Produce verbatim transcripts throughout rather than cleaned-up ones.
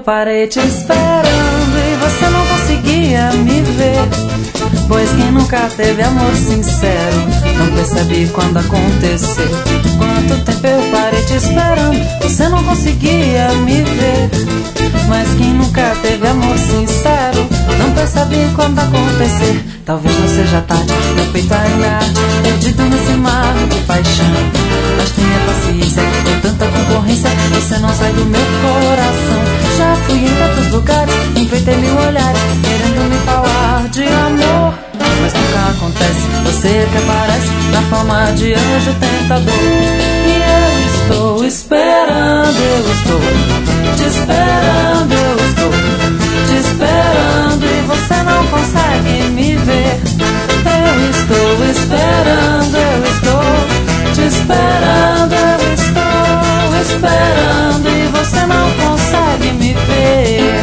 parei te esperando e você não conseguia me ver. Pois quem nunca teve amor sincero não percebe quando aconteceu. Quanto tempo eu parei te esperando, você não conseguia me ver. Mas quem nunca teve amor sincero não percebe quando acontecer. Talvez não seja tarde, meu peito ainda arde, perdido nesse mar de paixão. Mas tenha paciência, com tanta concorrência você não sai do meu coração. Já fui em tantos lugares, enfrentei mil olhares querendo me falar de amor, mas nunca acontece. Você que aparece na forma de anjo tentador. E eu estou esperando, eu estou te esperando, eu estou te esperando e você não consegue me ver. Eu estou esperando, eu estou te esperando, eu estou esperando e você não consegue me ver.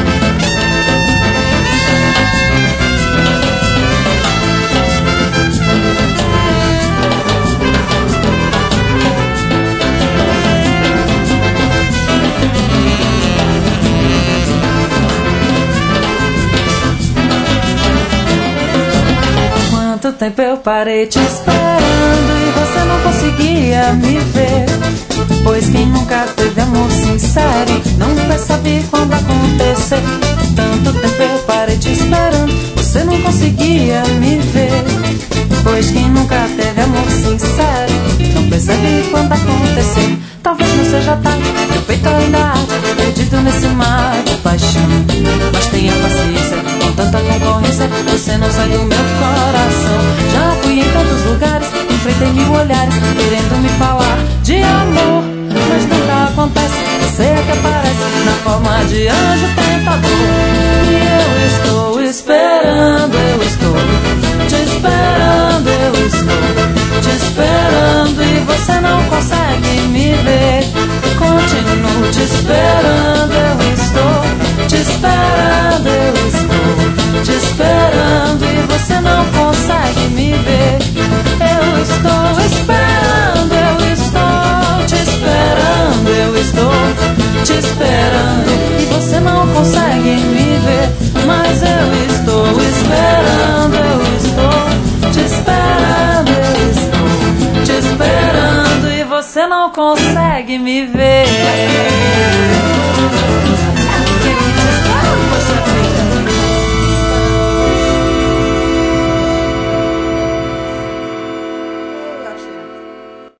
Quanto tempo eu parei te esperando e você não conseguia me ver. Pois quem nunca teve amor sincero não percebe quando acontecer. Tanto tempo eu parei te esperando, você não conseguia me ver. Pois quem nunca teve amor sincero não percebe quando acontecer. Talvez não seja tarde, meu peito ainda arde, perdido nesse mar de paixão. Mas tenha paciência, com tanta concorrência você não sai do meu coração. Já fui em tantos lugares, enfrentei mil olhares querendo me falar de amor, mas nunca acontece. Você é que aparece na forma de anjo tentador. E eu estou esperando, eu estou te esperando, eu estou te esperando e você não consegue me ver. Continuo te esperando, eu estou te esperando, eu estou te esperando e você não consegue me ver. Eu estou esperando, eu estou te esperando, eu estou te esperando e você não consegue me ver. Mas eu estou esperando, eu estou te esperando, eu estou te esperando e você não consegue me ver.